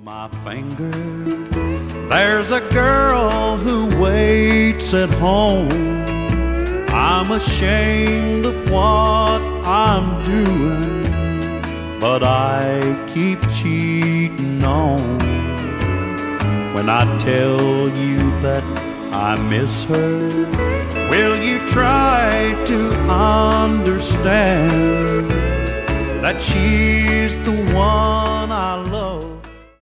my finger. There's a girl who waits at home. I'm ashamed of what I'm doing, but I keep cheating on. When I tell you that I miss her, will you try to understand that she's the one